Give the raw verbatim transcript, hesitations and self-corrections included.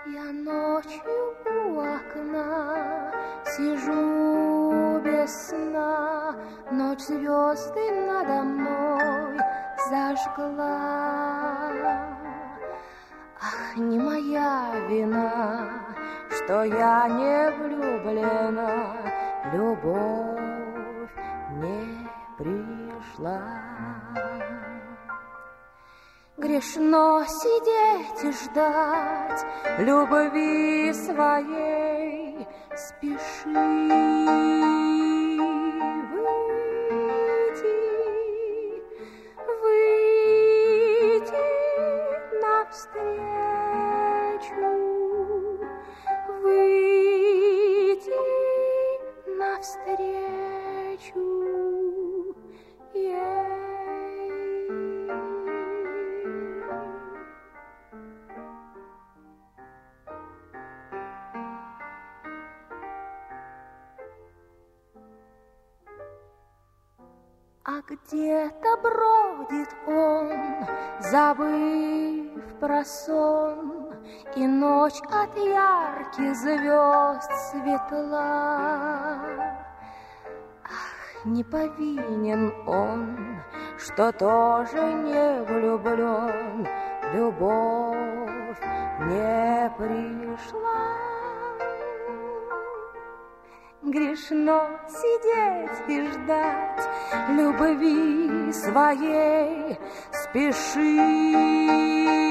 Я ночью у окна сижу без сна, ночь звезды надо мной зажгла. Ах, не моя вина, что я не влюблена, любовь не пришла. Грешно сидеть и ждать любви своей, спеши выйти, выйти навстречу, выйти навстречу ей. А где-то бродит он, забыв про сон, и ночь от ярких звезд светла. Ах, не повинен он, что тоже не влюблен, любовь не пришла. Грешно сидеть и ждать любви своей, спеши